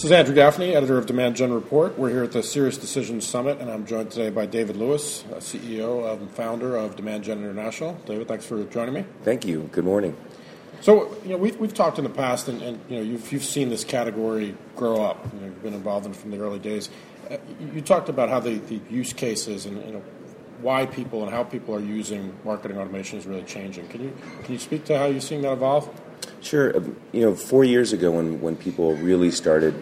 This is Andrew Gaffney, editor of Demand Gen Report. We're here at the Sirius Decisions Summit, and I'm joined today by David Lewis, CEO and founder of Demand Gen International. David, thanks for joining me. Thank you. Good morning. So, we've talked in the past, and you've seen this category grow up. You've been involved in it from the early days. You talked about how the use cases and why people and how people are using marketing automation is really changing. Can you speak to how you're seeing that evolve? Sure. 4 years ago when people really started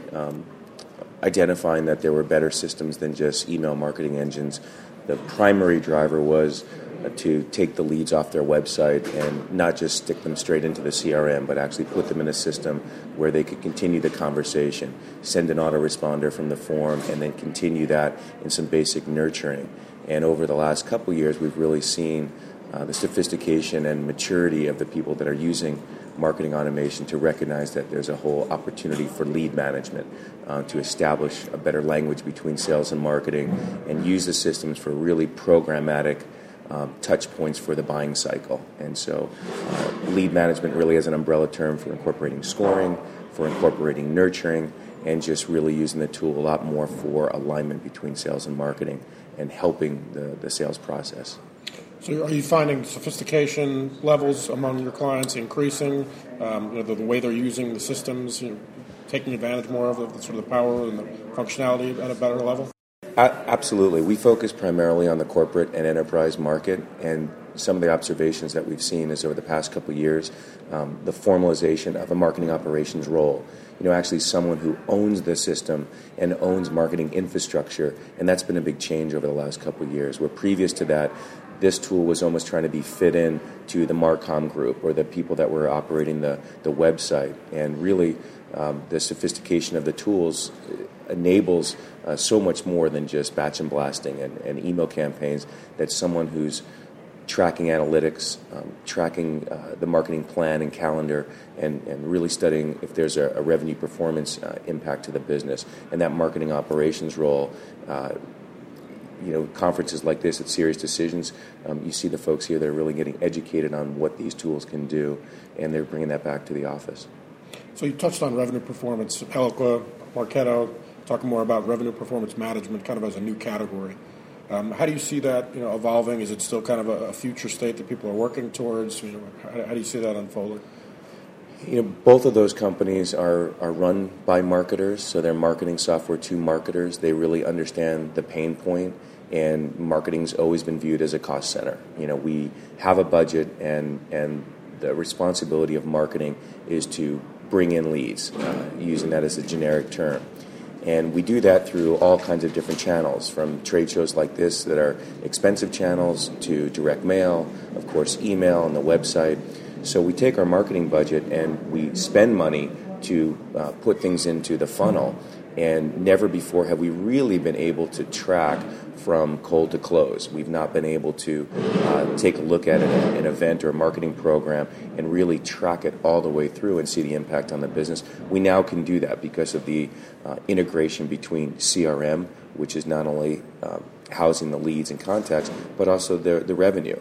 identifying that there were better systems than just email marketing engines, the primary driver was to take the leads off their website and not just stick them straight into the CRM, but actually put them in a system where they could continue the conversation, send an autoresponder from the form, and then continue that in some basic nurturing. And over the last couple of years, we've really seen the sophistication and maturity of the people that are using marketing automation to recognize that there's a whole opportunity for lead management, to establish a better language between sales and marketing, and use the systems for really programmatic touch points for the buying cycle. And so lead management really is an umbrella term for incorporating scoring, for incorporating nurturing, and just really using the tool a lot more for alignment between sales and marketing and helping the sales process. So are you finding sophistication levels among your clients increasing, the way they're using the systems, taking advantage more of the sort of the power and the functionality at a better level? Absolutely. We focus primarily on the corporate and enterprise market, and some of the observations that we've seen is over the past couple of years, the formalization of a marketing operations role. Actually someone who owns the system and owns marketing infrastructure, and that's been a big change over the last couple of years, where previous to that, this tool was almost trying to be fit in to the Marcom group or the people that were operating the website. And really, the sophistication of the tools enables so much more than just batch and blasting and email campaigns, that someone who's tracking analytics, tracking the marketing plan and calendar, and really studying if there's a revenue performance impact to the business. And that marketing operations role, conferences like this at Sirius Decisions, you see the folks here that are really getting educated on what these tools can do, and they're bringing that back to the office. So you touched on revenue performance. Eloqua, Marketo, talking more about revenue performance management kind of as a new category. How do you see that evolving? Is it still kind of a future state that people are working towards? How do you see that unfolding? Both of those companies are run by marketers, so they're marketing software to marketers. They really understand the pain point, and marketing's always been viewed as a cost center. We have a budget, and the responsibility of marketing is to bring in leads, using that as a generic term. And we do that through all kinds of different channels, from trade shows like this that are expensive channels to direct mail, of course, email and the website. So we take our marketing budget and we spend money to put things into the funnel, and never before have we really been able to track from cold to close. We've not been able to take a look at an event or a marketing program and really track it all the way through and see the impact on the business. We now can do that because of the integration between CRM, which is not only housing the leads and contacts, but also the revenue.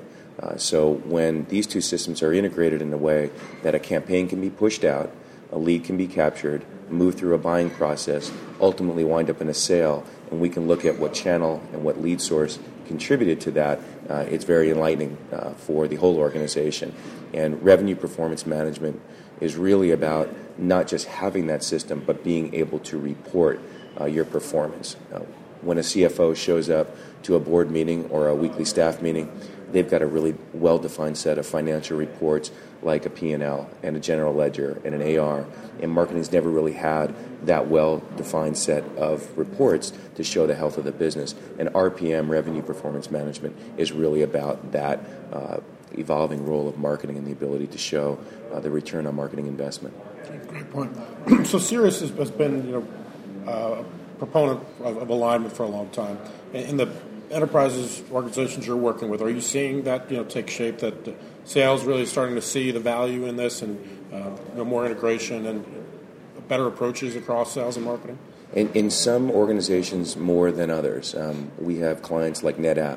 So when these two systems are integrated in a way that a campaign can be pushed out, a lead can be captured, move through a buying process, ultimately wind up in a sale, and we can look at what channel and what lead source contributed to that, it's very enlightening for the whole organization. And revenue performance management is really about not just having that system, but being able to report your performance. When a CFO shows up to a board meeting or a weekly staff meeting, they've got a really well-defined set of financial reports like a P&L and a general ledger and an AR, and marketing's never really had that well-defined set of reports to show the health of the business. And RPM, revenue performance management, is really about that evolving role of marketing and the ability to show the return on marketing investment. Great point. So Sirius has been a proponent of alignment for a long time. In the enterprises, organizations you're working with, are you seeing that take shape, that sales really starting to see the value in this, and more integration and better approaches across sales and marketing? In some organizations more than others. We have clients like NetApp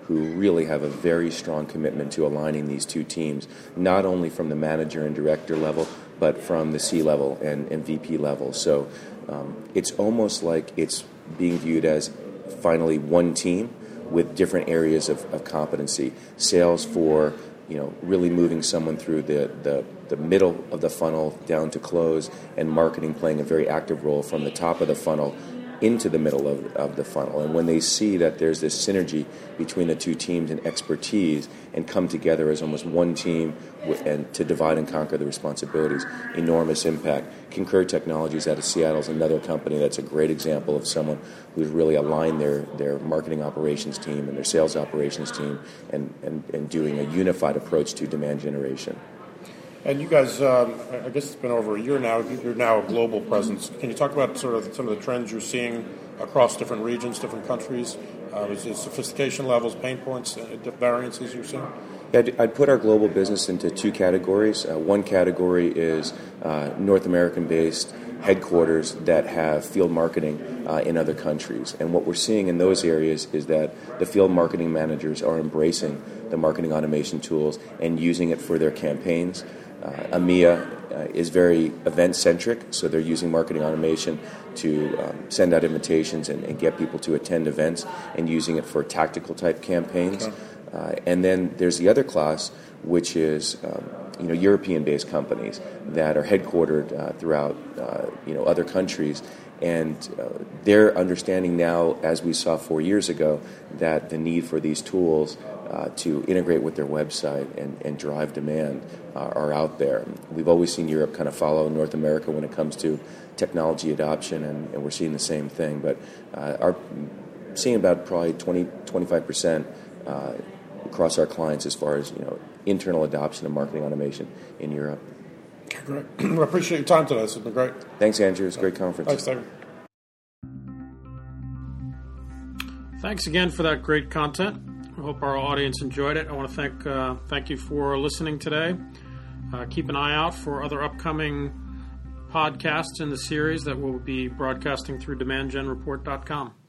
who really have a very strong commitment to aligning these two teams, not only from the manager and director level, but from the C-level and VP level. So it's almost like it's being viewed as finally one team with different areas of competency. Sales for really moving someone through the middle of the funnel down to close, and marketing playing a very active role from the top of the funnel into the middle of the funnel. And when they see that there's this synergy between the two teams and expertise and come together as almost one team and to divide and conquer the responsibilities, enormous impact. Concur Technologies out of Seattle is another company that's a great example of someone who's really aligned their marketing operations team and their sales operations team and doing a unified approach to demand generation. And you guys, I guess it's been over a year now. You're now a global presence. Can you talk about sort of some of the trends you're seeing across different regions, different countries? Is it sophistication levels, pain points, variances you're seeing? Yeah, I'd put our global business into two categories. One category is North American-based headquarters that have field marketing in other countries. And what we're seeing in those areas is that the field marketing managers are embracing the marketing automation tools and using it for their campaigns. EMEA is very event-centric, so they're using marketing automation to send out invitations and get people to attend events and using it for tactical-type campaigns. Okay. And then there's the other class, which is European-based companies that are headquartered throughout other countries, and they're understanding now, as we saw 4 years ago, that the need for these tools to integrate with their website and drive demand are out there. We've always seen Europe kind of follow North America when it comes to technology adoption, and we're seeing the same thing. But seeing about probably 20-25% across our clients as far as internal adoption of marketing automation in Europe. Okay, great. I appreciate your time today. This has been great. Thanks, Andrew. It's a great conference. Thanks, David. Thanks again for that great content. I hope our audience enjoyed it. I want to thank you for listening today. Keep an eye out for other upcoming podcasts in the series that we'll be broadcasting through demandgenreport.com.